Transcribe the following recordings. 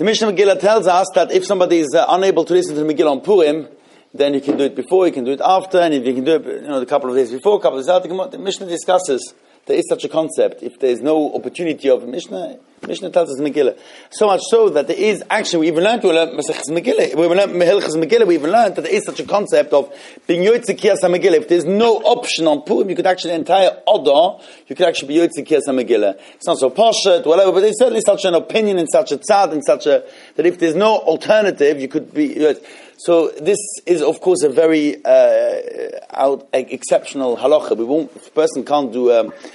The Mishnah Megillah tells us that if somebody is unable to listen to the Megillah on Purim, then you can do it before, you can do it after, and if you can do it, a couple of days before, a couple of days after. The Mishnah discusses there is such a concept. If there is no opportunity of Mishnah tells us Megillah. So much so that there is actually, we even learned Maseches Megillah, we even learned Mehilchas Megillah, we even learned that there is such a concept of being Yotzei Kriyas HaMegillah. If there's no option on Purim, you could actually, the entire Odah, you could actually be Yotzei Kriyas HaMegillah. It's not so poshet, whatever, but there's certainly such an opinion in such a tzad, that if there's no alternative, you could be, so this is, of course, a very exceptional halacha. If a person can't do,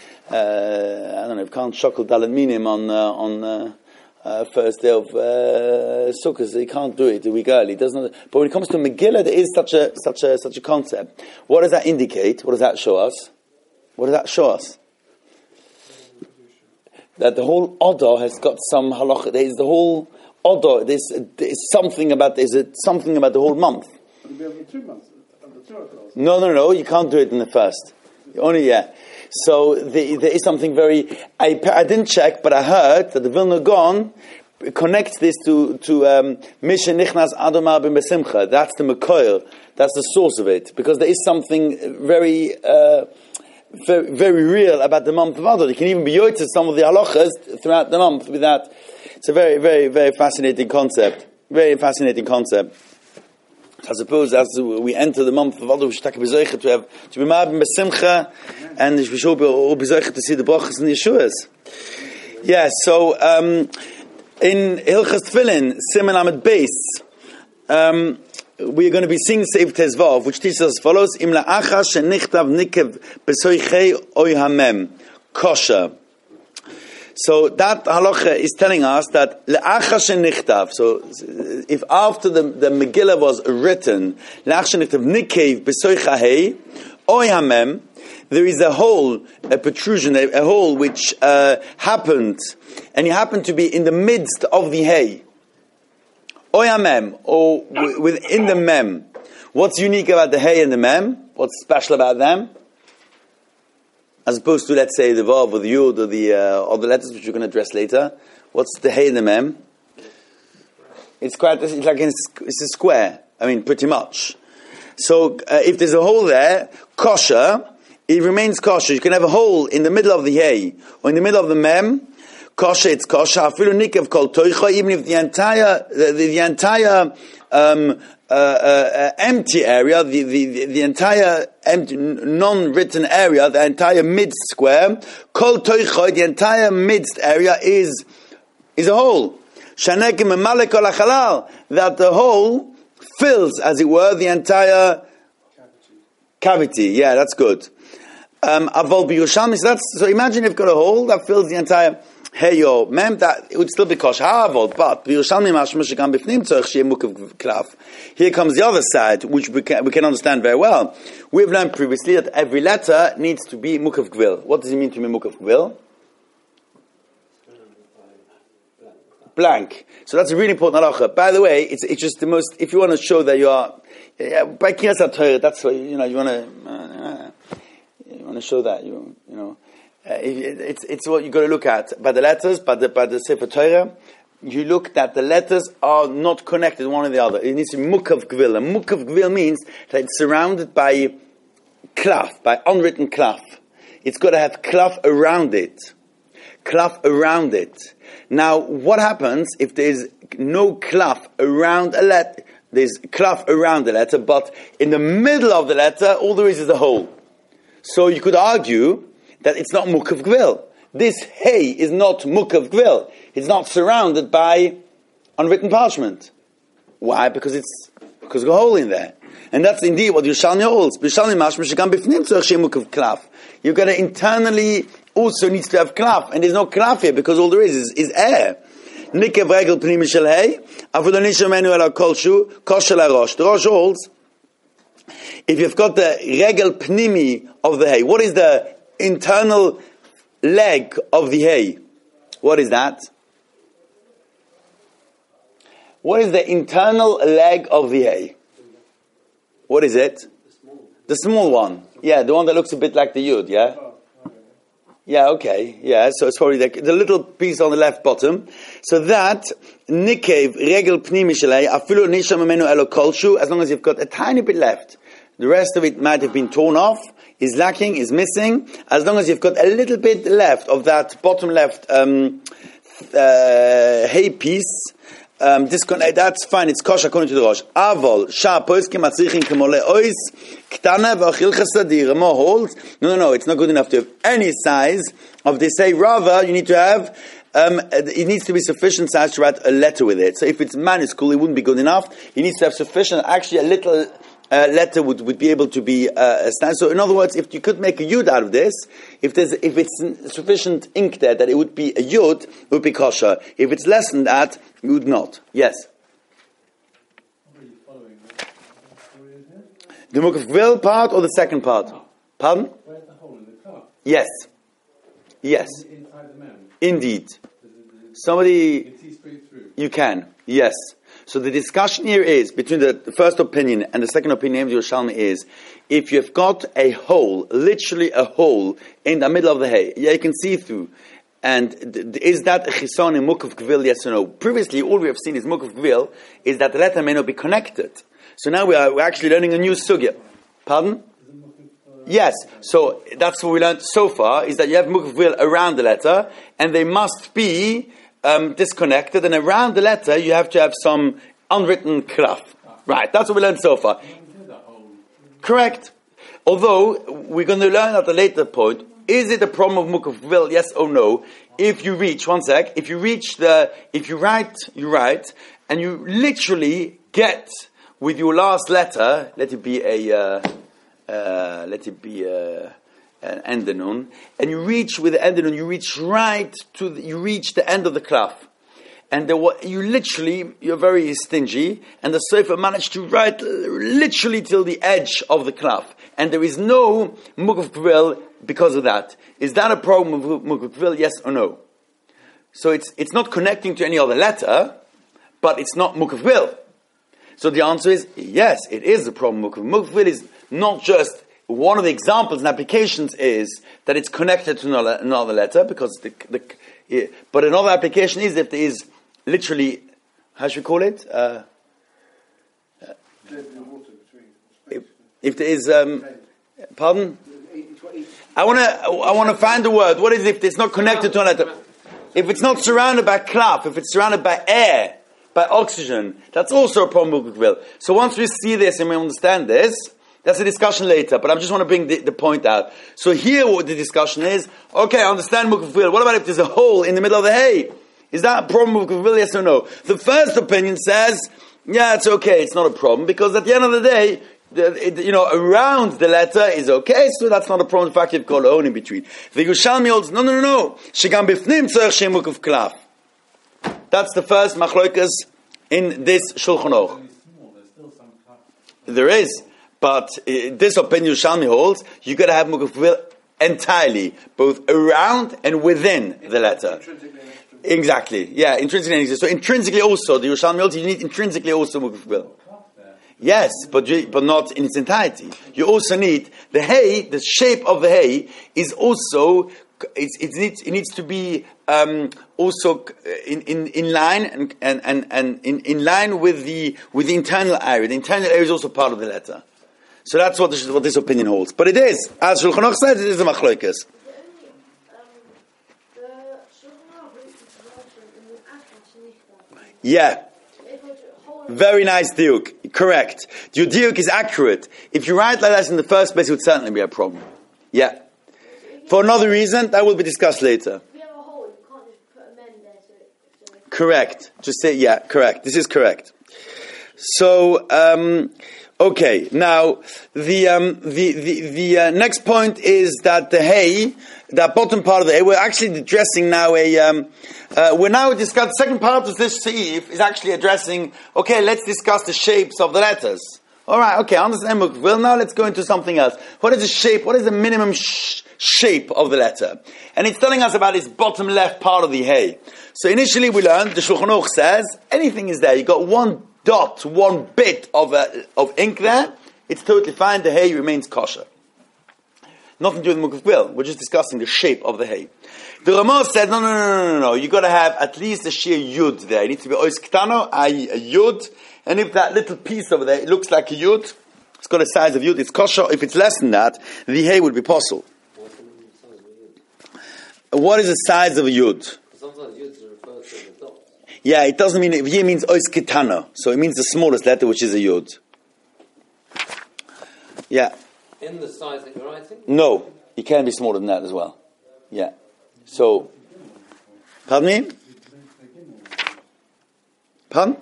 can't shokol dalet minim on first day of Sukkot, he can't do it a week early. But when it comes to Megillah, there is such a concept. What does that indicate? What does that show us? That the whole Odah has got some halacha. There is the whole Odah. There's something about the whole month. No. You can't do it in the first. So there is something very. I didn't check, but I heard that the Vilna Gaon connects this to Misha Nichnas Adoma ben Besimcha. That's the Mekoil. That's the source of it, because there is something very, very, very real about the month of Adar. You can even be yotzei some of the halachas throughout the month with that. It's a very, very, very fascinating concept. Very fascinating concept. I suppose as we enter the month of Adar, we should take a bezeicha to be ma'abim besimcha, and we should be bezeicha to see the brachas and the Yeshuas. Yeah, so in Hilchas Tefillin, Siman Amud Beis, we are going to be singing Seif Tezvav, which teaches us as follows: Im la'acha shenichtav nikev besoichei oy hamem kosher. So that halacha is telling us that le'acha shenichtav. So if after the Megillah was written, le'acha shenichtav nikev besoichei oy hamem, there is a hole, a protrusion, a hole which happened, and it happened to be in the midst of the hay. Oy hamem, or within the mem. What's unique about the hay and the mem? What's special about them? As opposed to, let's say, the Vav or the Yud or the letters which we're going to address later. What's the Hey and the Mem? It's a square. I mean, pretty much. So, if there's a hole there, kosher, it remains kosher. You can have a hole in the middle of the Hey or in the middle of the Mem. Kosher, it's kosher. Afilu nikev kol toicha, even if the entire empty area, the entire empty, non-written area, the entire midst square, kol toicha, the entire midst area is a hole. Shanekim emalek kol hachalal, that the hole fills, as it were, the entire cavity. Yeah, that's good. Avol b'Yerushalmi, so imagine you've got a hole that fills the entire Hey yo, mem, that it would still be kosher, but b'Yerushalmi mashma shekam b'fnim tzorich sheyeh mukav klaf. Here comes the other side, which we can understand very well. We've learned previously that every letter needs to be mukav gvil. What does it mean to be mukav gvil? Blank. So that's a really important halacha. By the way, it's just the most. If you want to show that you are by Kriyas HaTorah, that's what you want to show that you know. It's what you got to look at by the letters, by the Sefer Torah. You look that the letters are not connected one or the other. It needs to be mukav gvil. And mukav gvil means that it's surrounded by klaf, by unwritten klaf. It's got to have klaf around it. Klaf around it. Now, what happens if there's no klaf around a letter? There's klaf around the letter, but in the middle of the letter, all there is a hole. So you could argue that it's not mukav gvil. This hay is not mukav gvil. It's not surrounded by unwritten parchment. Why? Because there's a hole in there. And that's indeed what Yerushalmi holds. You've got to internally also needs to have klaf. And there's no klaf here because all there is air. The Rosh holds, if you've got the regel pnimi of the hay, what is the internal leg of the hay? What is that? What is the internal leg of the hay? What is it? The small one. Yeah, the one that looks a bit like the yud, yeah? Yeah, okay. Yeah, so it's probably the little piece on the left bottom. So that, nikev regel pnimi shelei, afilu nisham memenu elo kolshu, as long as you've got a tiny bit left. The rest of it might have been torn off, is lacking, is missing. As long as you've got a little bit left of that bottom left hay piece, that's fine, it's kosher according to the Rosh. Avol, sha poiskim atzichin kemole ois, ktana v'achil chasadir, more holds. No, it's not good enough to have any size of this hay. Rather, you need to have, it needs to be sufficient size to write a letter with it. So if it's minuscule, it wouldn't be good enough. It needs to have sufficient, actually a little letter would be able to be a stand. So in other words, if you could make a yud out of this, if it's sufficient ink there that it would be a yud, it would be kosher. If it's less than that, it would not. Yes? The Mukaf Gvil part or the second part? Pardon? Where's the hole in the car? Yes. Inside the man. Indeed. Somebody... You can see straight through. You can. Yes. So the discussion here is, between the first opinion and the second opinion of Yerushalmi is, if you've got a hole, literally a hole, in the middle of the hay, you can see through, and is that a chison in Mukaf Gvil, yes or no? Previously, all we have seen is Mukaf Gvil, is that the letter may not be connected. So now we're actually learning a new sugya. Pardon? Yes. So that's what we learned so far, is that you have Mukaf Gvil around the letter, and they must be disconnected, and around the letter you have to have some unwritten kraf. Right, that's what we learned so far. Correct. Although, we're going to learn at a later point, is it a problem of Mukaf Gvil, yes or no? If you reach, if you write, and you literally get with your last letter, let it be an endenun, and you reach with the endenun, you reach the end of the klaf, and you're very stingy, and the sofer managed to write literally till the edge of the klaf, and there is no Mukaf Gvil because of that. Is that a problem of Mukaf Gvil, yes or no? So it's not connecting to any other letter, but it's not Mukaf Gvil. So the answer is yes, it is a problem. Mukaf Gvil is not just one of the examples and applications is that it's connected to another letter, because but another application is if there is literally, how should we call it? If there is, pardon? I want to find the word. What is it if it's not connected to a letter? If it's not surrounded by klaf, if it's surrounded by air, by oxygen, that's also a problem with Mukaf Gvil. So once we see this and we understand this, that's a discussion later, but I just want to bring the point out. So here what the discussion is, okay, I understand Mukaf Gvil. What about if there's a hole in the middle of the hay? Is that a problem with Mukaf Gvil, yes or no? The first opinion says, yeah, it's okay, it's not a problem, because at the end of the day, around the letter is okay, so that's not a problem. In fact, you've got a hole in between. The Yerushalmi holds, no. Shegam bifnim tzorech shem Mukaf klaf. That's the first machlokas in this Shulchan Aruch. There is. But this opinion Yerushalmi holds, you got to have Mukaf Gvil entirely, both around and within the letter. Exactly, yeah, intrinsically. So intrinsically also, the Yerushalmi holds, you need intrinsically also Mukaf Gvil. Yes, but not in its entirety. You also need the hay. The shape of the hay is also it needs to be also in line and in line with the internal area. The internal area is also part of the letter. So that's what this opinion holds. But it is, as Shulchan Aruch says, it is a machlokas. Yeah. Very nice diuk. Correct. Your diuk is accurate. If you write like that in the first place, it would certainly be a problem. Yeah. For another reason, that will be discussed later. If you have a hole, you can't just put a mend there. Correct. Just say, yeah, correct. This is correct. So, okay. Now, the next point is that the hay, that bottom part of the hay, we're actually addressing now we're now discussing, the second part of this seif is actually addressing, okay, let's discuss the shapes of the letters. Alright, okay, I understand. Well, now let's go into something else. What is the shape? What is the minimum shape of the letter? And it's telling us about its bottom left part of the hay. So initially we learned, the Shulchan Aruch says, anything is there. You got one dot, one bit of ink there, it's totally fine. The hay remains kosher. Nothing to do with Mukaf. We're just discussing the shape of the hay. The Ramah said, no. You got to have at least a sheer yud there. It needs to be ois ktano, a yud. And if that little piece over there, it looks like a yud, it's got a size of yud, it's kosher. If it's less than that, the hay would be possible. What is the size of a yud? Sometimes yud is referred to the dot. Yeah, it doesn't mean, here means ois ktano. So it means the smallest letter, which is a yud. Yeah. In the size that you're writing? No, you can be smaller than that as well. Yeah. So, pardon me? Pardon?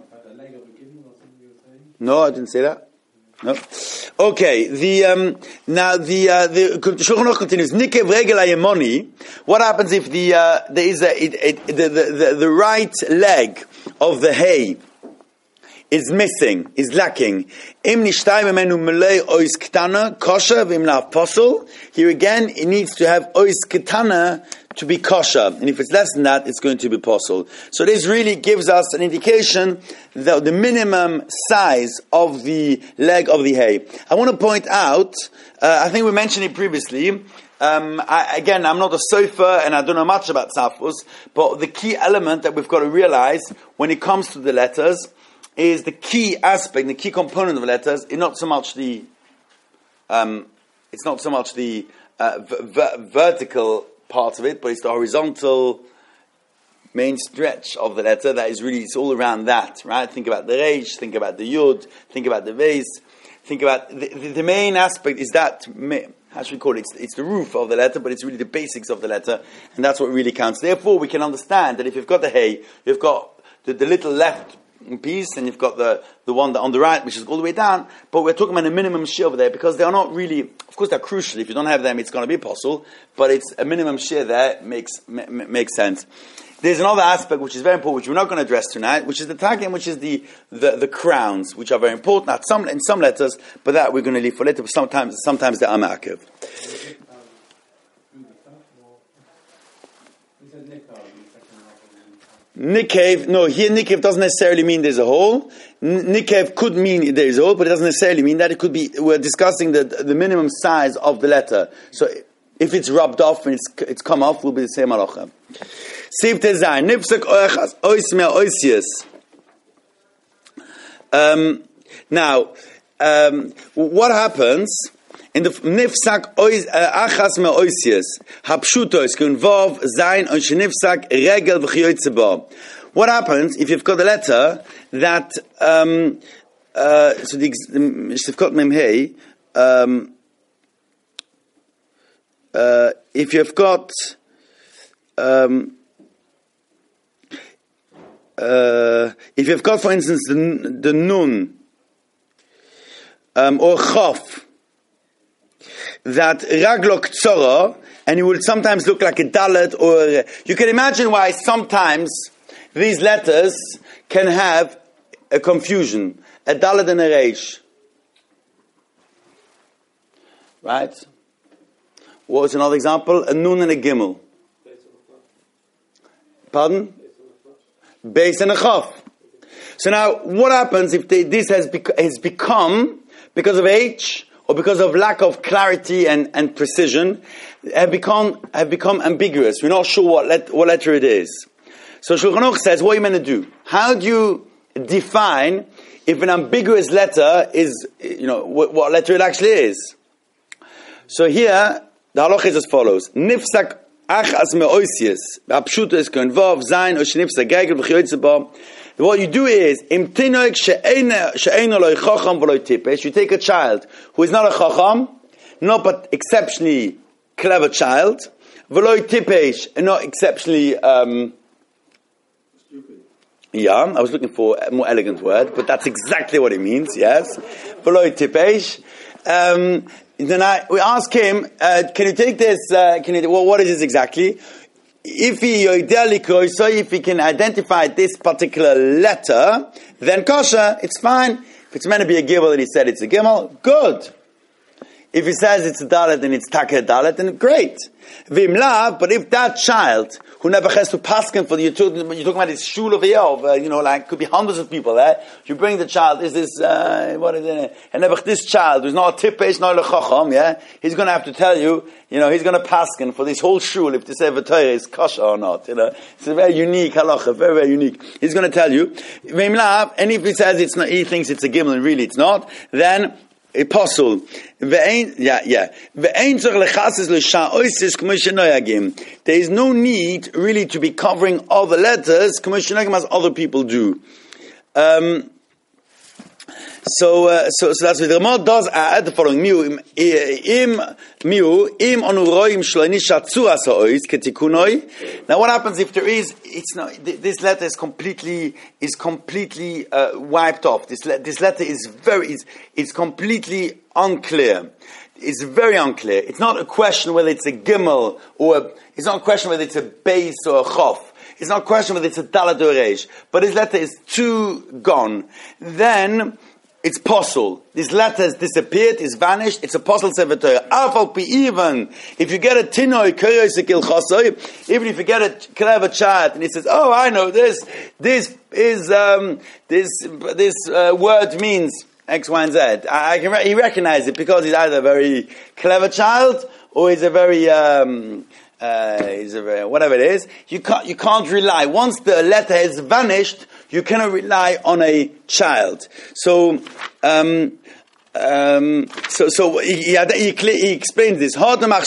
No, I didn't say that. No. Okay. Now the Shulchan Aruch continues. Nikev regel hayemoni. What happens if there is the right leg of the hay is missing, is lacking? Im nishtay memenu melei ois ktana kosher v'im lav posel. Here again, it needs to have ois ktana to be kosher, and if it's less than that, it's going to be posel. So this really gives us an indication that the minimum size of the leg of the hay. I want to point out, I think we mentioned it previously. I'm not a sofer and I don't know much about safus, but the key element that we've got to realize when it comes to the letters is the key aspect, the key component of the letters is not so much the vertical part of it, but it's the horizontal main stretch of the letter that is really, it's all around that, right? Think about the reish, think about the yud, think about the vase, think about the main aspect is that, how should we call it? It's the roof of the letter, but it's really the basics of the letter, and that's what really counts. Therefore, we can understand that if you've got the hay, you've got the little left piece, and you've got the one that on the right, which is all the way down, but we're talking about a minimum shear over there, because they are not really, of course they're crucial. If you don't have them, it's going to be possible, but it's a minimum shear there, makes sense. There's another aspect which is very important, which we're not going to address tonight, which is the tagim, which is the crowns, which are very important in some letters, but that we're going to leave for later. Sometimes they are ma'akev. Nikev, no, here Nikev doesn't necessarily mean there's a hole. Nikev could mean there's a hole, but it doesn't necessarily mean that. It could be, we're discussing the minimum size of the letter. So if it's rubbed off and it's come off, will be the same halacha. Siv tezayin, nifsak oechas ois mea oisius. Now, what happens in the nifsak achas me oisius hapshutos can involve zayin on shenifsak regel v'chiyotzeba. What happens if you've got a letter that so the shtifkot memhei if you've got for instance the nun or chaf that raglok tzora, and it will sometimes look like a dalet, or you can imagine why sometimes these letters can have a confusion, a dalet and a reish. Right? What was another example? A nun and a gimel. Pardon? Beis and a chaf. So now, what happens if this has become, because of age, or because of lack of clarity and precision, have become ambiguous. We're not sure what letter it is. So Shulchan Aruch says, what are you meant to do? How do you define if an ambiguous letter is, what letter it actually is? So here, the halacha is as follows. Nifsak achas me'oisius. Apshuta is going to involve zayin, or shenifsak gegel v'chiyotzeba. What you do is, you take a child who is not a chacham, not but exceptionally clever child, and not exceptionally, yeah, I was looking for a more elegant word, but that's exactly what it means, yes. Then we ask him, can you take this, what is this exactly? If he can identify this particular letter, then kosher, it's fine. If it's meant to be a gimel and he said it's a gimel, good. If he says it's a dalet and it's taka dalet, then great. Vim lav, but if that child who never has to paskin for the, you're talking about this shul over here, like could be hundreds of people there. You bring the child. Is this what is it? And never this child who's not a tipesh, not a chacham, yeah, he's going to have to tell you, he's going to paskin for this whole shul if the sefer Torah is kosher or not. It's a very unique halacha, very very unique. He's going to tell you. Vim lav, and if he says it's not, he thinks it's a gimel and really it's not, then apostle. There is no need really to be covering all the letters as other people do. So that's what the Ramah does add the following. Now what happens if there is, this letter is completely wiped off. This letter is it's completely unclear. It's very unclear. It's not a question whether it's a gimel it's not a question whether it's a base or a chof. It's not a question whether it's a dalet or a reish. But his letter is too gone. Then it's possible. This letter has disappeared, it's vanished, it's a possible sefer Torah. Even if you get a tinoi, even if you get a clever child, and he says, oh, I know this word means X, Y, and Z. He recognizes it because he's either a very clever child, or he's a very, whatever it is. You can't rely. Once the letter has vanished, you cannot rely on a child. So he explains this.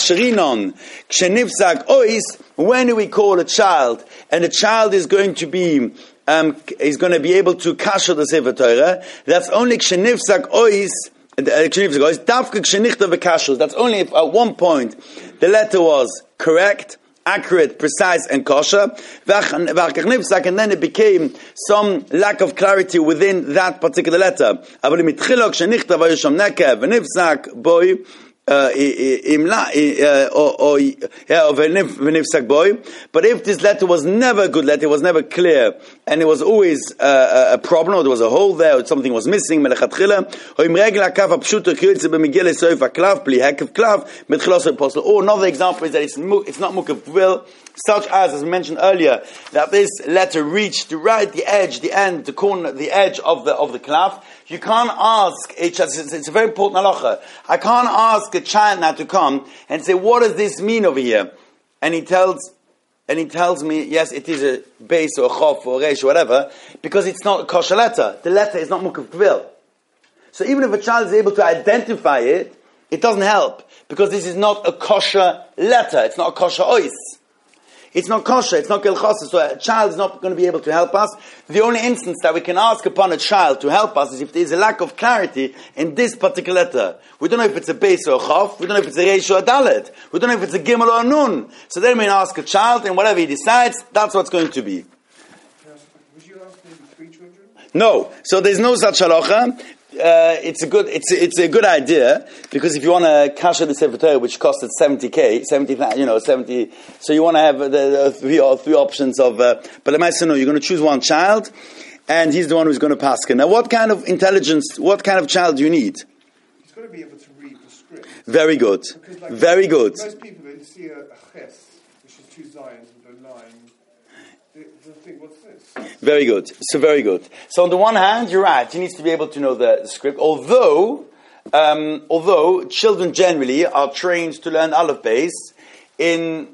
When we call a child, and the child is going to be able to kasher the sefer Torah, that's only kshenifzak ois. That's only if at one point the letter was correct, accurate, precise, and kosher, and then it became some lack of clarity within that particular letter. But if this letter was never a good letter, it was never clear, and it was always a problem, or there was a hole there, or something was missing, or another example is that it's not mukav vil, such as mentioned earlier, that this letter reached the edge, the end, the corner, the edge of the klaf. You can't ask, it's a very important halacha. I can't ask a child now to come and say, what does this mean over here? And he tells me, yes, it is a base or a chof or a reish or whatever, because it's not a kosher letter. The letter is not mukav kvil. So even if a child is able to identify it, it doesn't help, because this is not a kosher letter. It's not a kosher ois. It's not kosher, it's not kelchasa, so a child is not going to be able to help us. The only instance that we can ask upon a child to help us is if there is a lack of clarity in this particular letter. We don't know if it's a base or a chof, we don't know if it's a reish or a dalet, we don't know if it's a gimel or a nun. So then we can ask a child, and whatever he decides, that's what's going to be. Would you ask maybe 3 children? No, so there's no such halacha. It's a good idea, because if you want to kasher the sefer Torah, which costed 70,000, 70, so you want to have the three options of, but the Master, no, you're going to choose one child, and he's the one who's going to paskin. Now, what kind of intelligence, what kind of child do you need? He's got to be able to read the script. Very good. Very good. Most people, they see a ches, which is 2 zions with a line, they'll think, what's this? Very good. So very good. So on the one hand, you're right. He needs to be able to know the script. Although children generally are trained to learn aleph beis in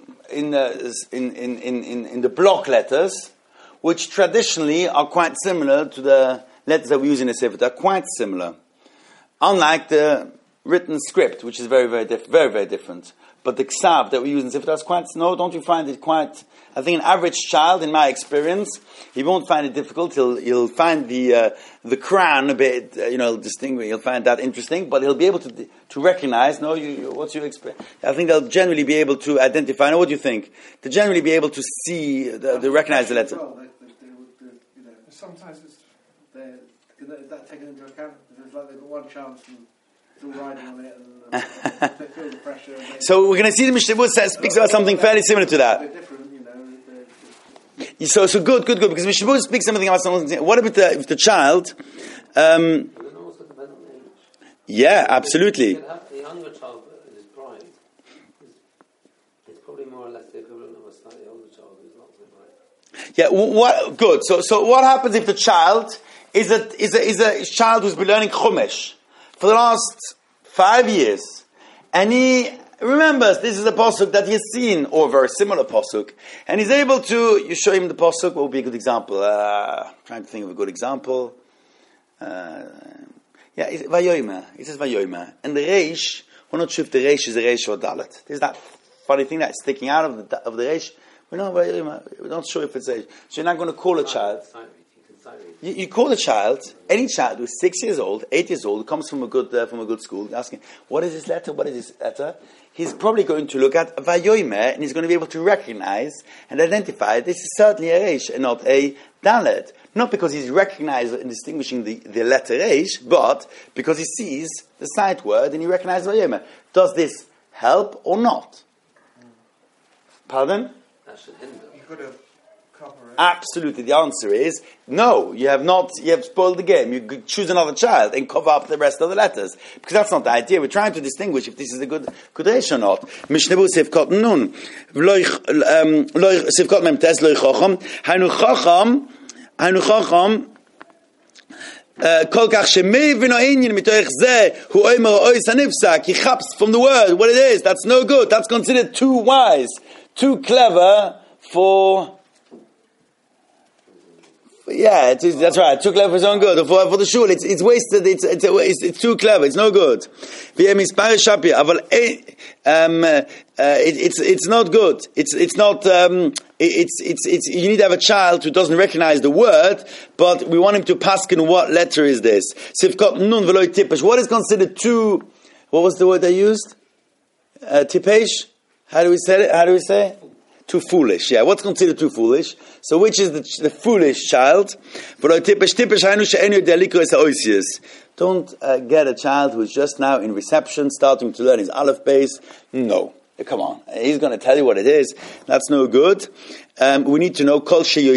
the block letters, which traditionally are quite similar to the letters that we use in the sefer. They're quite similar, unlike the written script, which is very, very different. But the ksav that we use in sefer is quite. No, don't you find it quite? I think an average child, in my experience, he won't find it difficult. He'll find the crown a bit, distinguished. He'll find that interesting, but he'll be able to recognize. No, what's your experience? I think they'll generally be able to identify. Now, what do you think? They'll generally be able to see, recognize the letter. Well, sometimes that's taken into account. It's like they've got one chance and still riding on it, and they feel the pressure. So we're going to see the Mishnah speaks about something fairly similar to that. So good, because Mishnah speaks something about something. What if the child? Yeah, absolutely. The younger child, his pride, is probably more or less the equivalent of a slightly older child who's not so bright. Yeah, what good. So what happens if the child is a child who's been learning Chumash for the last 5 years, and he remembers this is a pasuk that he has seen, or a very similar pasuk, and he's able to. You show him the pasuk. What would be a good example? Trying to think of a good example. Vayomer. It says Vayomer, and the Reish. We're not sure if the Reish is a Reish or a Dalet. There's that funny thing that's sticking out of the Reish. We're not sure if it's a. So you're not going to call a child. You call a child, any child who's 6 years old, 8 years old, who comes from a good school, asking, what is this letter? What is this letter? He's probably going to look at Vayomer, and he's going to be able to recognize and identify this is certainly a Reish and not a Dalet. Not because he's recognized and distinguishing the letter Reish, but because he sees the sight word and he recognizes Vayomer. Does this help or not? Pardon? That should hinder. You could have covered it. Absolutely. The answer is no. You have not. You have spoiled the game. You could choose another child and cover up the rest of the letters, because that's not the idea. We're trying to distinguish if this is a good Reish or not. Mishnebu Sivkot Nun Sivkot Memtes Loy Chacham Hainu Chacham Kol Kach Shemei V'no Inyan Mitoich Zeh Hu Omer Ois Hanifsak. He chaps from the word what it is. That's no good. That's considered too wise, too clever for. Yeah, that's right. Too clever for his own good. For the shul, it's wasted. It's too clever. It's no good. It's not good. It's not. You need to have a child who doesn't recognize the word, but we want him to paskin. What letter is this? Sivkot nun v'loy tipesh. What is considered too? What was the word they used? Tipesh. How do we say it? Too foolish, yeah. What's considered too foolish? So which is the foolish child? Don't get a child who's just now in reception, starting to learn his aleph base. No. Come on. He's going to tell you what it is. That's no good. We need to know, he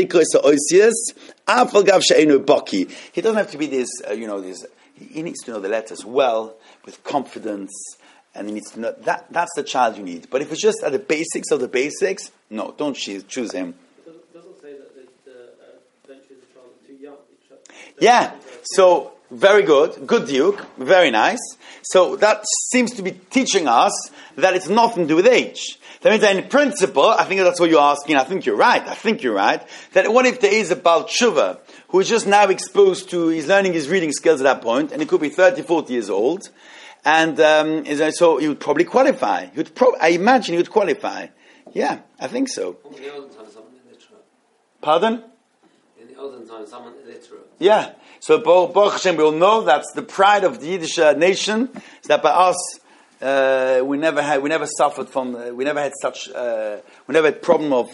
doesn't have to be this, he needs to know the letters well, with confidence, and he needs to know that's the child you need. But if it's just at the basics of the basics, no, don't choose him. It doesn't say that don't choose a child too young. Yeah, so very good. Good Duke. Very nice. So that seems to be teaching us that it's nothing to do with age. That means that in principle, I think that's what you're asking. I think you're right. That what if there is a Baal Tshuva who is just now exposed to, he's learning his reading skills at that point, and he could be 30, 40 years old, and so he would probably qualify. I imagine he would qualify. Yeah, I think so. In the olden times, someone illiterate. Pardon? In the olden times, someone illiterate. Yeah. So Baruch Hashem, we all know that's the pride of the Yiddish nation. Is that by us, we never suffered from, we never had problem of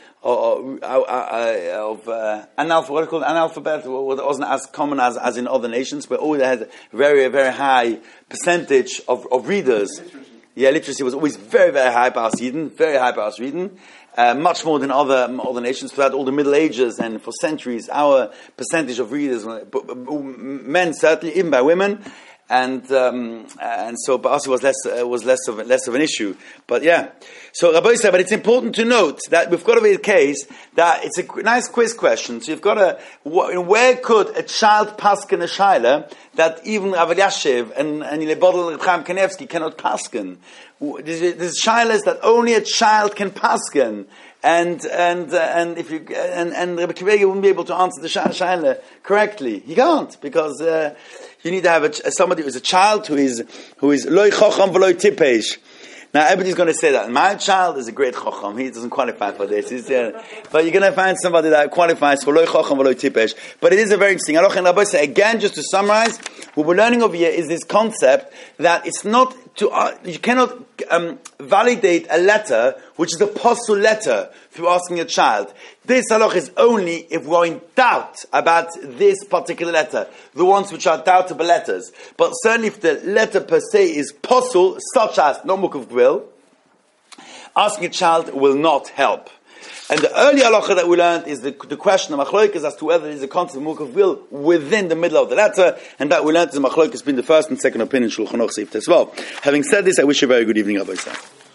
analphabet. It wasn't as common as in other nations, but always had a very, very high percentage of readers. Literacy. Yeah, literacy was always very, very high by Sweden, much more than other nations. Throughout all the Middle Ages and for centuries, our percentage of readers, men certainly, even by women, and so by us it was less of an issue. But yeah, so Rabbi said, but it's important to note that we've got to be the case that it's a nice quiz question. So you've got to, where could a child paskin a shaila that even Rav Elyashiv and Lebodel Reb Chaim Kanevsky cannot paskin? There's shailas that only a child can paskin. And if you and Rebbe Kivega wouldn't be able to answer the shaila correctly. He can't, because you need to have somebody who is a child who is loy chacham v'loy tipesh. Now everybody's going to say that my child is a great chacham. He doesn't qualify for this. But you're going to find somebody that qualifies for loy chacham v'loy tipesh. But it is a very interesting. Again, just to summarize, what we're learning over here is this concept that it's not you cannot validate a letter which is a possul letter through asking a child. This halach is only if we're in doubt about this particular letter, the ones which are doubtable letters. But certainly if the letter per se is possul, such as no mukhav gvil, asking a child will not help. And the early halacha that we learned is the question of machlokas as to whether there is a concept of mukaf will within the middle of the letter, and that we learned is machlokas being the first and second opinion Shulchan Aruch Seif as well. Having said this, I wish you a very good evening, Rabbi Yisrael.